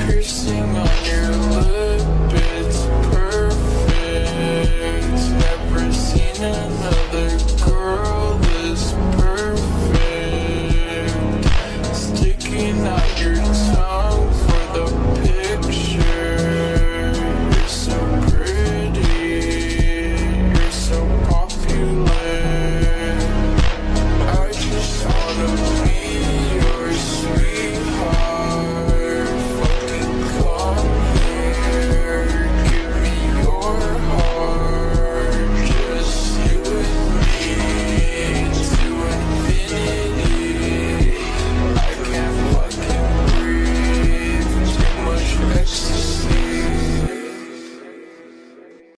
piercing on your lip, it's perfect. Never seen another.